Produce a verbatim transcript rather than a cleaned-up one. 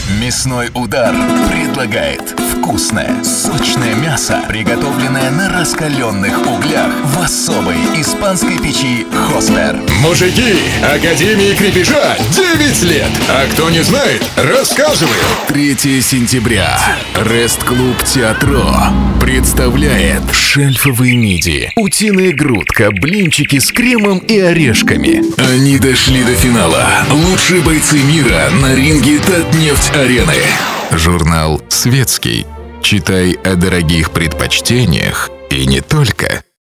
Мясной удар предлагает вкусное, сочное мясо, приготовленное на раскаленных углях в особой испанской печи Хоспер. Мужики, Академии крепежа девять лет. А кто не знает, рассказываю. третьего сентября. Рест-клуб Театро представляет шельфовые мидии, утиная грудка, блинчики с кремом и орешками. Они дошли до финала. Лучшие бойцы мира на ринге Татнефть-арены. Журнал «Светский». Читай о дорогих предпочтениях и не только.